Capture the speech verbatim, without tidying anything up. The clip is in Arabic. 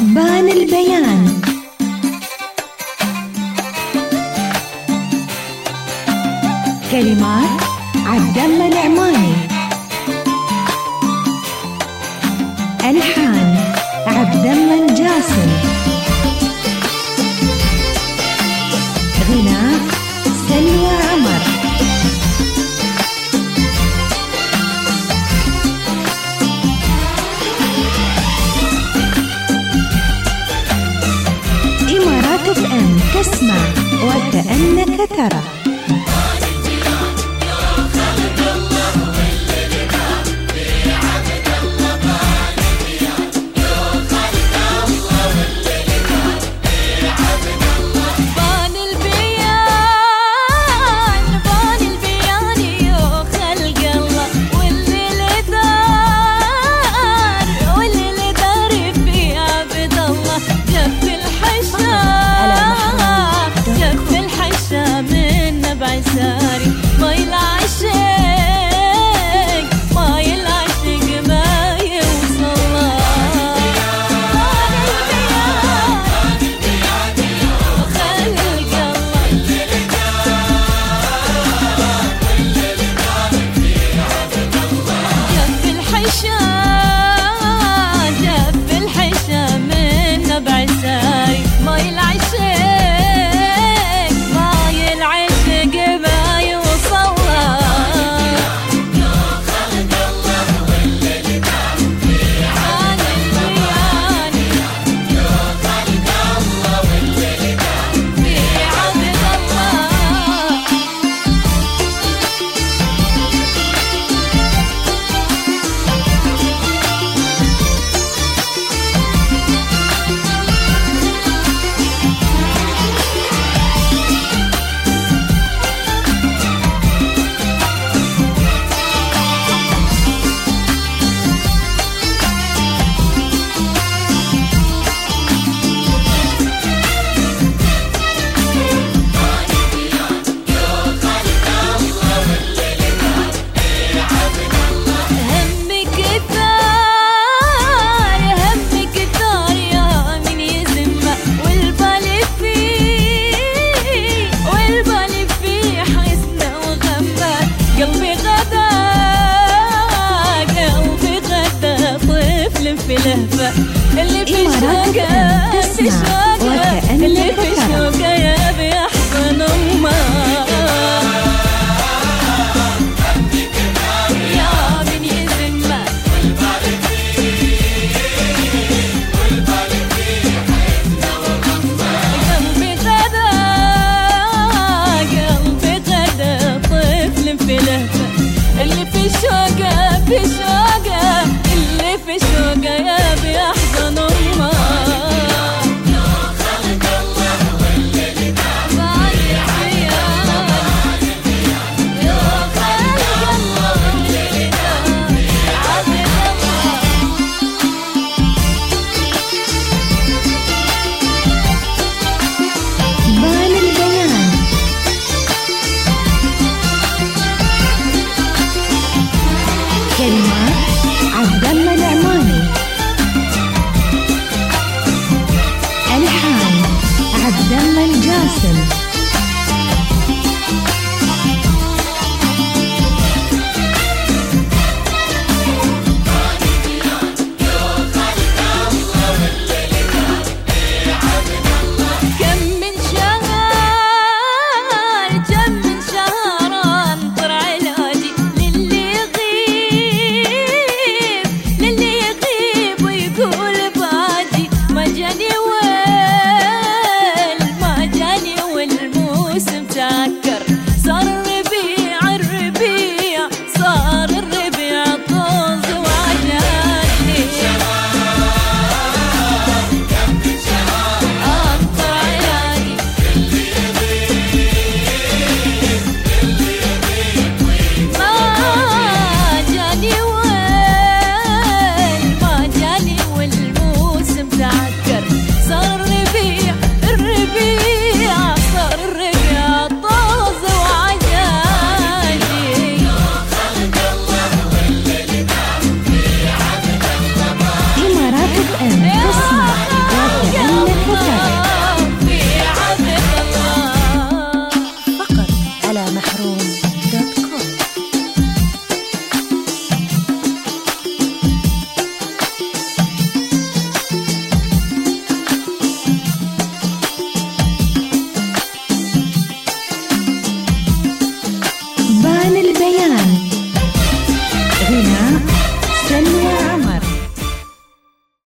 بان البيان. كلمات عبد الله النعماني، ألحان عبد الله الجاسم، غناء سلوى عمر. إمارات اف ام، تسمع وكأنك ترى. ساري ما يلعشق ما يلعشق ما يوصل له. خلق الله جف الحشا جف الحشا من نبع ساري ما يلعشق اللي في شوقه في شوقه اللي في شوقه يبي يحضن امه. يا من يزمه والبال فيه والبال فيه حيثنا وغمه. قلبي غدا قلبي غدا طفل في لهفه اللي في شوقه في شوقه اللي في شوقه يبي يحضن امه. يا خلق الله واللي تعبان يا يا خلق الله واللي تعبان بان البيان. كلمات عبد الله النعماني، ألحان عبد الله الجاسم.